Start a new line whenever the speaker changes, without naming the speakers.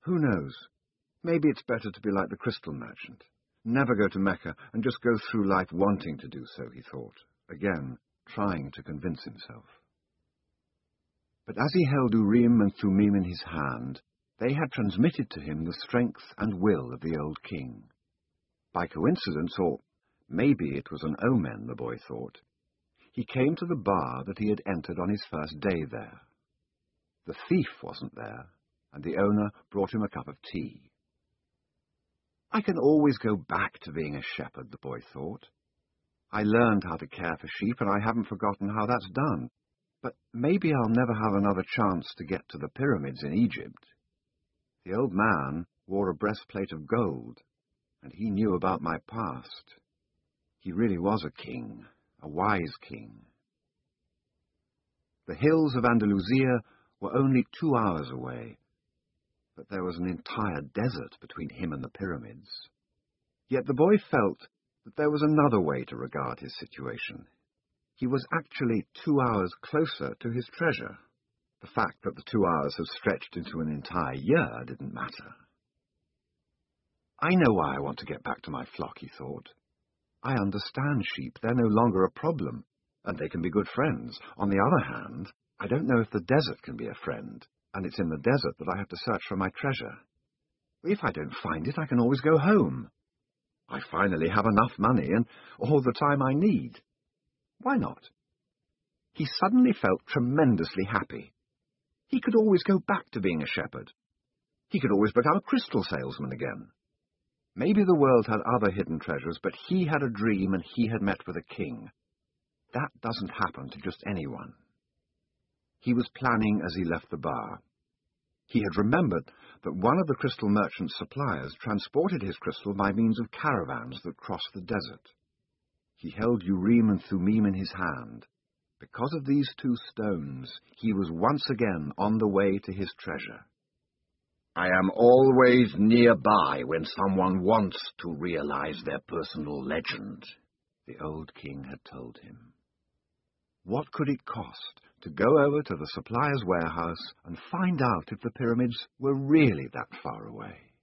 Who knows? Maybe it's better to be like the crystal merchant. Never go to Mecca and just go through life wanting to do so, he thought, again trying to convince himself. But as he held Urim and Thummim in his hand, they had transmitted to him the strength and will of the old king. By coincidence, or maybe it was an omen, the boy thought, he came to the bar that he had entered on his first day there. The thief wasn't there, and the owner brought him a cup of tea. I can always go back to being a shepherd, the boy thought. I learned how to care for sheep, and I haven't forgotten how that's done. But maybe I'll never have another chance to get to the pyramids in Egypt. The old man wore a breastplate of gold, and he knew about my past. He really was a king, a wise king. The hills of Andalusia were only 2 hours away, but there was an entire desert between him and the pyramids. Yet the boy felt that there was another way to regard his situation. He was actually 2 hours closer to his treasure. The fact that the 2 hours had stretched into an entire year didn't matter. I know why I want to get back to my flock, he thought. I understand sheep. They're no longer a problem, and they can be good friends. On the other hand, I don't know if the desert can be a friend, and it's in the desert that I have to search for my treasure. If I don't find it, I can always go home. I finally have enough money and all the time I need. Why not? He suddenly felt tremendously happy. He could always go back to being a shepherd. He could always become a crystal salesman again. Maybe the world had other hidden treasures, but he had a dream and he had met with a king. That doesn't happen to just anyone. He was planning as he left the bar. He had remembered that one of the crystal merchant's suppliers transported his crystal by means of caravans that crossed the desert. He held Urim and Thummim in his hand. Because of these 2 stones, he was once again on the way to his treasure. I am always nearby when someone wants to realize their personal legend, the old king had told him. What could it cost to go over to the supplier's warehouse and find out if the pyramids were really that far away?